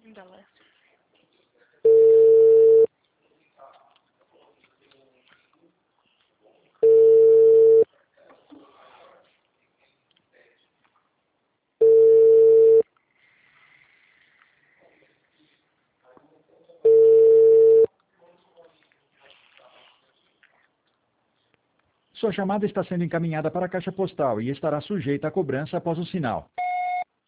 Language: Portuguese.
$1. Sua chamada está sendo encaminhada para a caixa postal e estará sujeita a cobrança após o sinal.